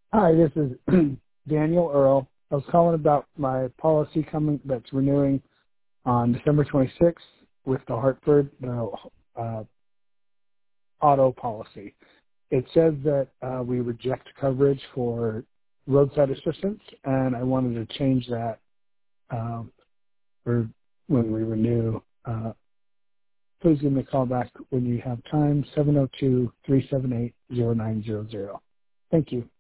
Hi, this is Daniel Earl. I was calling about my policy that's renewing on December 26th with the Hartford auto policy. It says that we reject coverage for roadside assistance, and I wanted to change that for when we renew. Please give me a call back when you have time, 702-378-0900. Thank you.